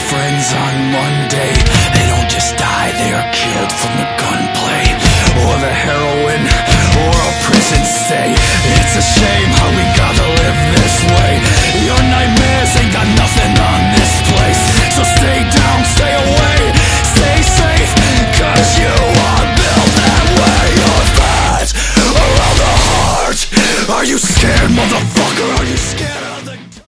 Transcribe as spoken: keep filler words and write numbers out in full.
friends on Monday. They don't just die, they are killed from the gun